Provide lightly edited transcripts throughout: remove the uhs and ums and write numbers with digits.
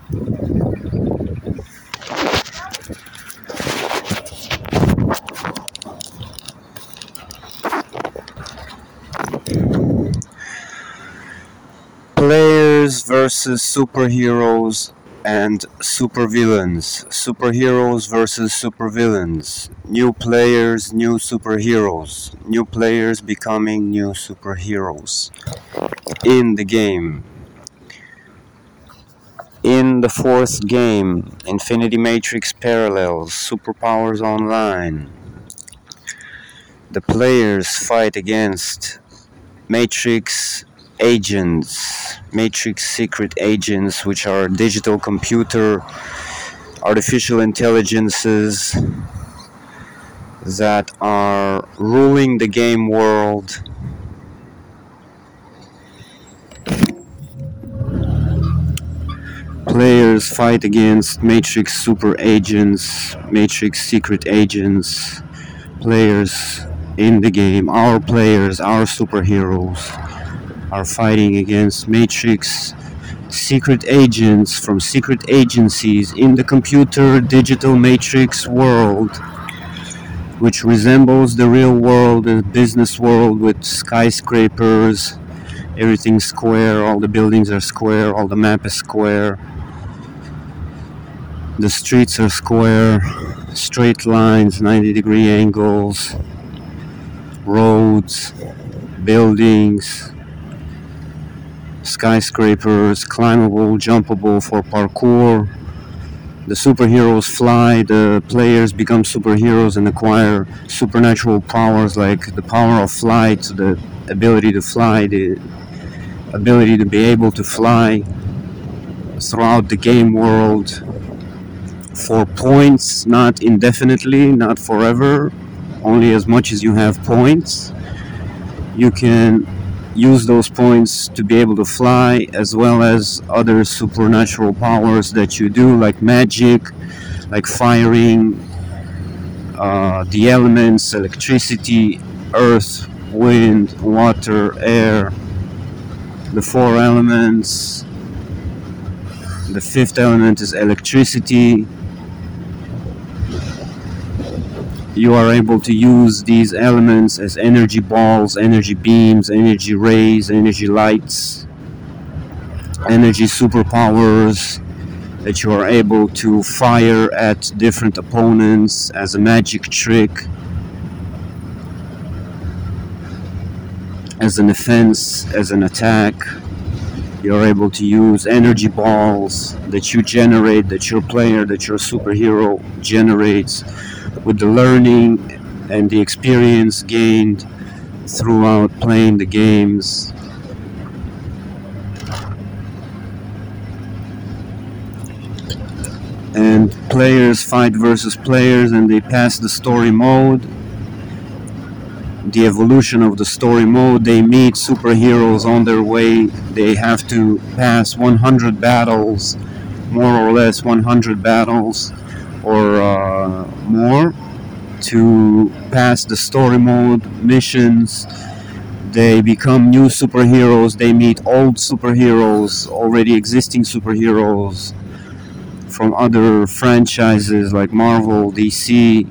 Players versus superheroes and supervillains. Superheroes versus supervillains. New players, new superheroes. New players becoming new superheroes. In the game. In the fourth game, Infinity Matrix Parallels, Superpowers Online. The players fight against Matrix agents, Matrix secret agents, which are digital computer, artificial intelligences that are ruling the game world. Players fight against Matrix super agents, Matrix secret agents, players in the game, our players, our superheroes, are fighting against Matrix secret agents from secret agencies in the computer digital Matrix world, which resembles the real world, the business world with skyscrapers, everything's square, all the buildings are square, all the map is square, the streets are square, straight lines, 90-degree angles, roads, buildings, skyscrapers, climbable, jumpable for parkour. The superheroes fly, the players become superheroes and acquire supernatural powers like the power of flight, the ability to fly, the ability to be able to fly throughout the game world for points, not indefinitely, not forever, only as much as you have points. You can use those points to be able to fly, as well as other supernatural powers that you do, like magic, like firing, the elements, electricity, earth, wind, water, air, the four elements. The fifth element is electricity. You are able to use these elements as energy balls, energy beams, energy rays, energy lights, energy superpowers that you are able to fire at different opponents as a magic trick, as an offense, as an attack. You're able to use energy balls that you generate, that your player, that your superhero generates with the learning and the experience gained throughout playing the games. And players fight versus players, and they pass the story mode. The evolution of the story mode, they meet superheroes on their way. They have to pass 100 battles, more or less 100 battles or more, to pass the story mode missions. They become new superheroes, they meet old superheroes, already existing superheroes from other franchises like Marvel, DC,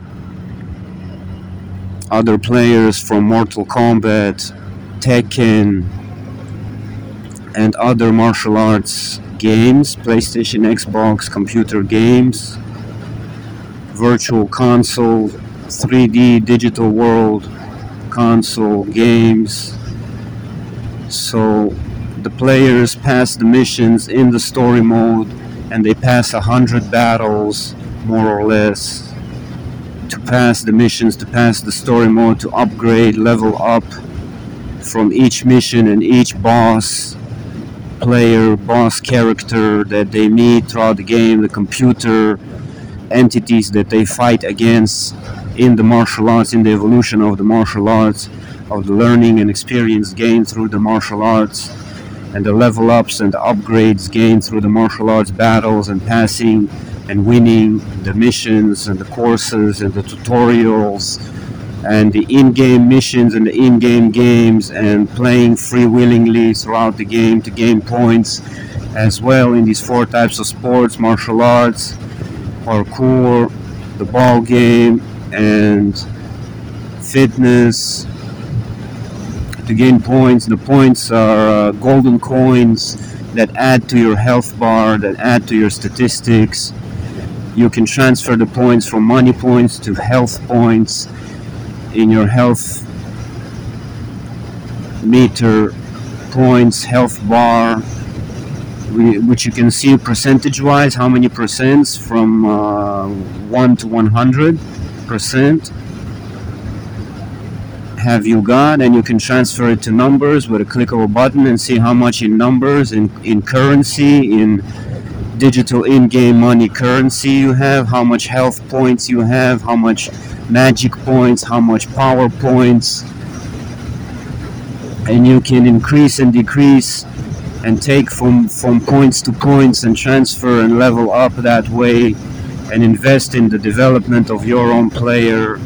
other players from Mortal Kombat, Tekken, and other martial arts games, PlayStation, Xbox, computer games, virtual console, 3D digital world console games. So the players pass the missions in the story mode, and they pass 100 battles, more or less, to pass the missions, to pass the story mode, to upgrade, level up from each mission and each boss player, boss character that they meet throughout the game, the computer entities that they fight against in the martial arts, in the evolution of the martial arts, of the learning and experience gained through the martial arts, and the level ups and the upgrades gained through the martial arts battles and passing and winning the missions and the courses and the tutorials and the in-game missions and the in-game games, and playing freewillingly throughout the game to gain points as well in these four types of sports: martial arts, parkour, the ball game, and fitness. To gain points, the points are golden coins that add to your health bar, that add to your statistics. You can transfer the points from money points to health points in your health meter points, health bar, which you can see percentage wise how many percents from 1 to 100% have you got, and you can transfer it to numbers with a click of a button and see how much in numbers, in currency, in digital in-game money currency you have, how much health points you have, how much magic points, how much power points, and you can increase and decrease and take from points to points and transfer and level up that way and invest in the development of your own player.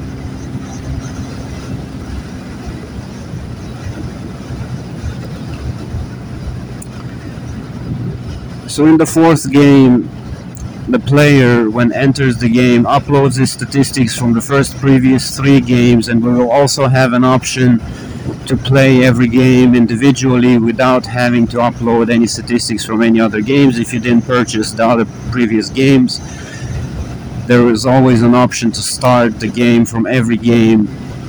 So in the fourth game, the player, when enters the game, uploads his statistics from the previous 3 games, and we will also have an option to play every game individually without having to upload any statistics from any other games. If you didn't purchase the other previous games, there is always an option to start the game from every game.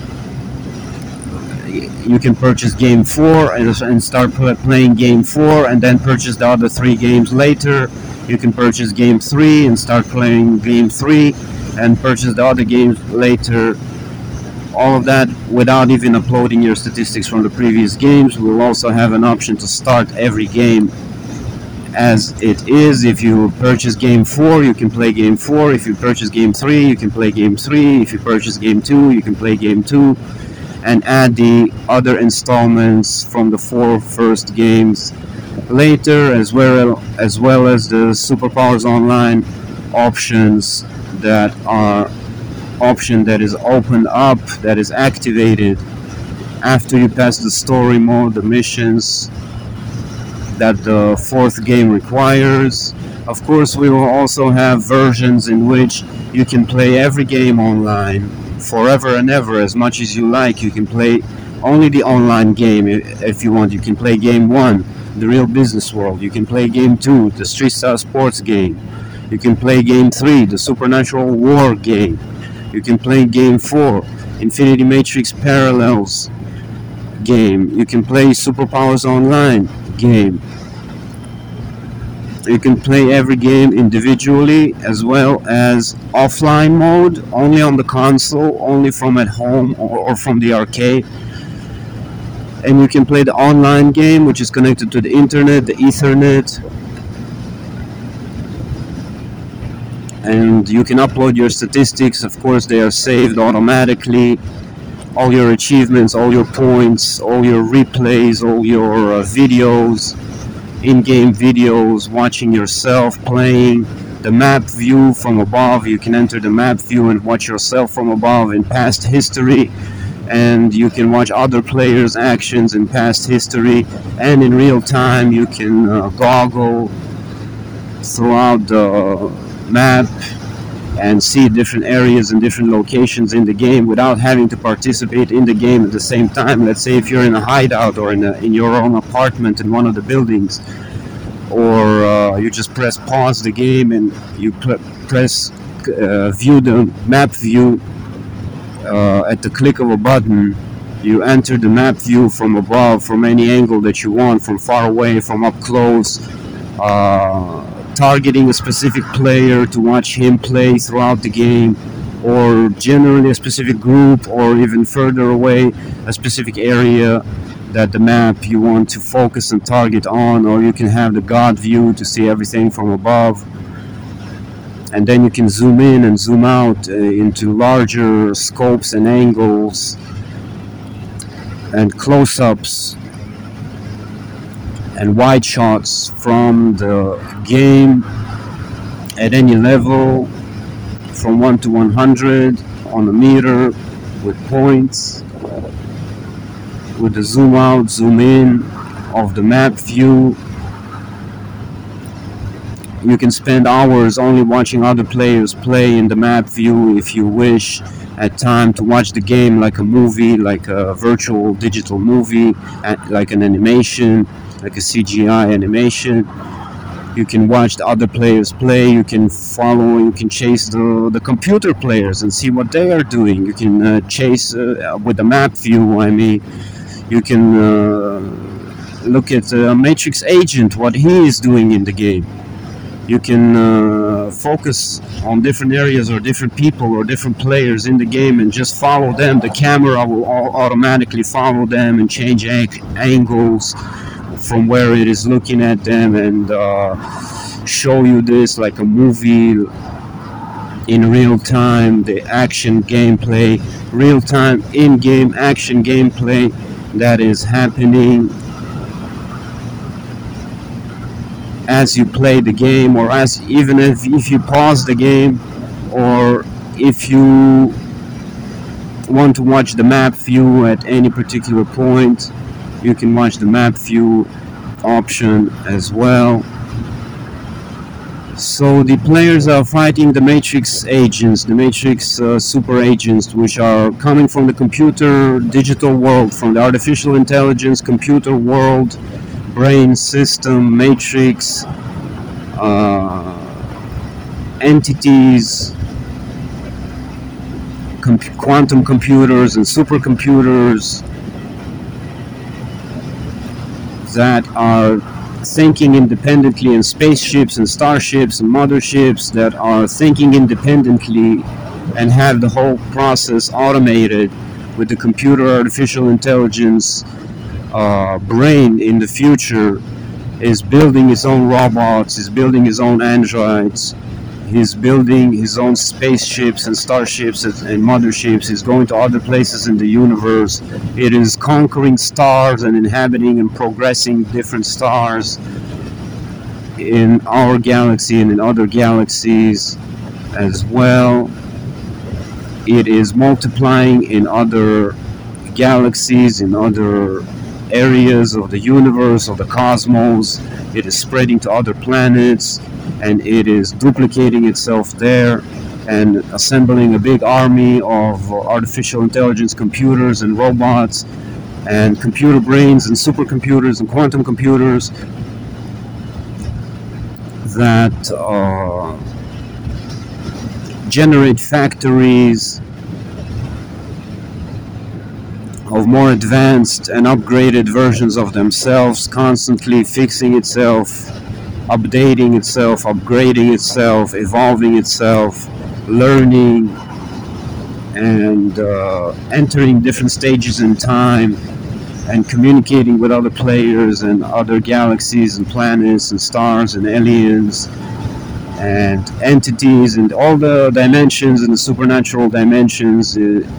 You can purchase game 4 and start playing game 4, and then purchase the other 3 games later. You can purchase game 3 and start playing game 3 and purchase the other games later. All of that without even uploading your statistics from the previous games. We'll also have an option to start every game as it is. If you purchase game 4, you can play game 4. If you purchase game 3, you can play game 3. If you purchase game 2, you can play game 2. And add the other installments from the 4 first games later, as well as the Superpowers Online options that is opened up, that is activated after you pass the story mode, the missions that the 4th game requires. Of course, we will also have versions in which you can play every game online forever and ever, as much as you like. You can play only the online game if you want. You can play game 1, the Real Business World. You can play game 2, the Street Style Sports game. You can play game 3, the Supernatural War game. You can play game 4, Infinity Matrix Parallels game. You can play Superpowers Online game. You can play every game individually, as well as offline mode, only on the console, only from at home or from the arcade. And you can play the online game, which is connected to the internet, the Ethernet. And you can upload your statistics. Of course, they are saved automatically. All your achievements, all your points, all your replays, all your videos, in-game videos, watching yourself playing, the map view from above. You can enter the map view and watch yourself from above in past history, and you can watch other players' actions in past history, and in real time you can goggle throughout the map and see different areas and different locations in the game without having to participate in the game at the same time. Let's say if you're in a hideout or in your own apartment in one of the buildings, or you just press pause the game and you press view the map view at the click of a button. You enter the map view from above, from any angle that you want, from far away, from up close, targeting a specific player to watch him play throughout the game, or generally a specific group, or even further away, a specific area that the map you want to focus and target on. Or you can have the God view to see everything from above, and then you can zoom in and zoom out into larger scopes and angles and close-ups and wide shots from the game at any level, from 1 to 100 on a meter, with points, with the zoom out, zoom in of the map view, You can spend hours only watching other players play in the map view if you wish at time to watch the game like a movie, like a virtual digital movie, like an animation, like a CGI animation. You can watch the other players play. You can follow. You can chase the computer players and see what they are doing. You can chase with the map view. I mean, you can look at Matrix Agent, what he is doing in the game. You can focus on different areas or different people or different players in the game and just follow them. The camera will automatically follow them and change angles from where it is looking at them and show you this like a movie in real time, the action gameplay, real time in-game action gameplay that is happening as you play the game, or as even if you pause the game, or if you want to watch the map view at any particular point, you can watch the map view option as well. So the players are fighting the Matrix agents, the Matrix super agents, which are coming from the computer digital world, from the artificial intelligence computer world, brain system, matrix, entities, quantum computers and supercomputers that are thinking independently, and spaceships and starships and motherships that are thinking independently and have the whole process automated with the computer artificial intelligence brain in the future, is building his own robots, is building his own androids, he's building his own spaceships and starships and motherships, he's going to other places in the universe. It is conquering stars and inhabiting and progressing different stars in our galaxy and in other galaxies as well. It is multiplying in other galaxies, in other areas of the universe, of the cosmos. It is spreading to other planets, and it is duplicating itself there and assembling a big army of artificial intelligence computers and robots and computer brains and supercomputers and quantum computers that generate factories of more advanced and upgraded versions of themselves, constantly fixing itself, updating itself, upgrading itself, evolving itself, learning, and entering different stages in time, and communicating with other players and other galaxies and planets and stars and aliens and entities and all the dimensions and the supernatural dimensions,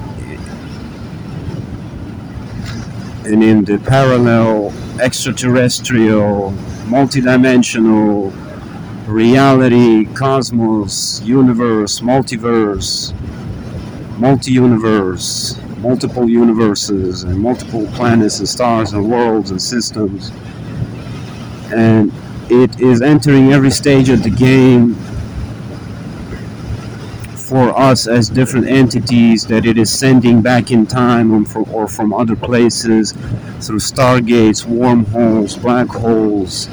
and in the parallel, extraterrestrial, multidimensional reality, cosmos, universe, multiverse, multi-universe, multiple universes, and multiple planets and stars and worlds and systems. And it is entering every stage of the game for us as different entities that it is sending back in time or from other places through stargates, wormholes, black holes,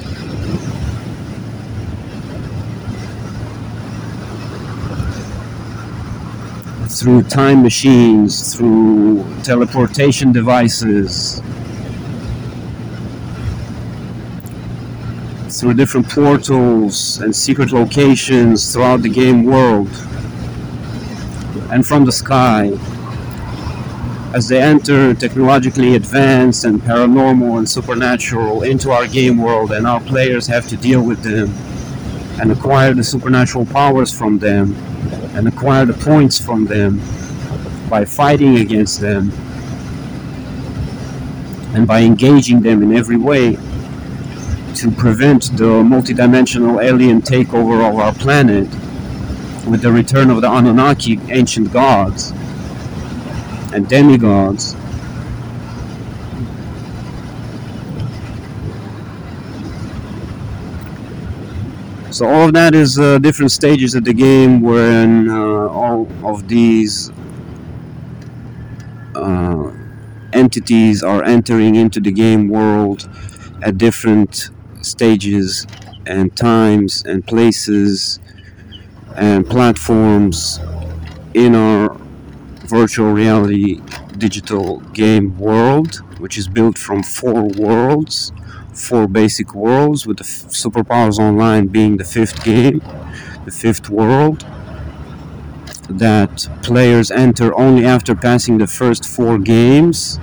through time machines, through teleportation devices, through different portals and secret locations throughout the game world, and from the sky, as they enter technologically advanced and paranormal and supernatural into our game world, and our players have to deal with them and acquire the supernatural powers from them and acquire the points from them by fighting against them and by engaging them in every way to prevent the multidimensional alien takeover of our planet with the return of the Anunnaki, ancient gods and demigods. So all of that is different stages of the game wherein all of these uh, entities are entering into the game world at different stages and times and places and platforms in our virtual reality digital game world, which is built from four basic worlds, with the Superpowers Online being the fifth game, the fifth world, that players enter only after passing the first four games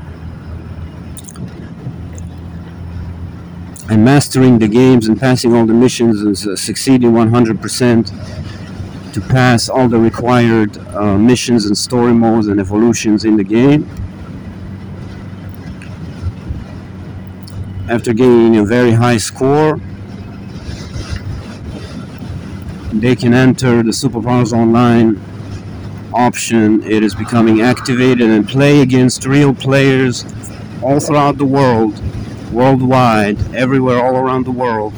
and mastering the games and passing all the missions and succeeding 100% to pass all the required missions and story modes and evolutions in the game. After gaining a very high score, they can enter the Superpowers Online option. It is becoming activated and play against real players all throughout the world, worldwide, everywhere, all around the world.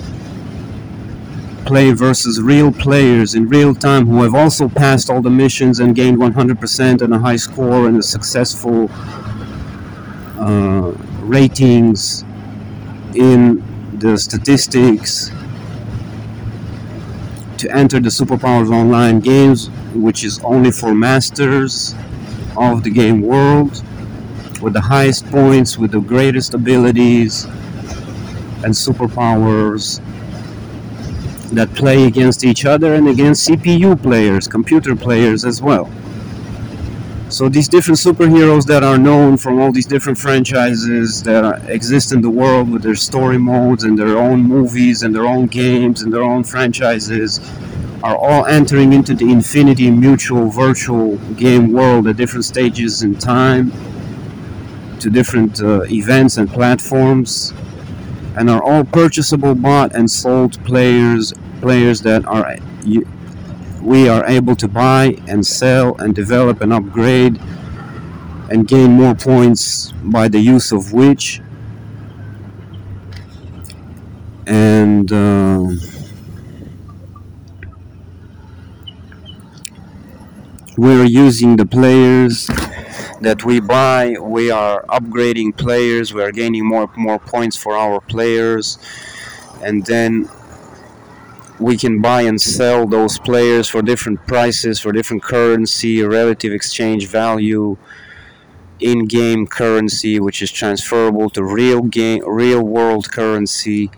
Play versus real players in real time who have also passed all the missions and gained 100% and a high score and a successful ratings in the statistics to enter the Superpowers Online games, which is only for masters of the game world, with the highest points, with the greatest abilities and superpowers, that play against each other and against CPU players, computer players as well. So these different superheroes that are known from all these different franchises that exist in the world with their story modes and their own movies and their own games and their own franchises are all entering into the Infinity Mutual virtual game world at different stages in time, to different events and platforms, and are all purchasable, bought and sold players that are we are able to buy and sell and develop and upgrade and gain more points by the use of which. And we're using the players that we buy. We are upgrading players. We are gaining more points for our players, and then we can buy and sell those players for different prices, for different currency, relative exchange value, in-game currency, which is transferable to real world currency.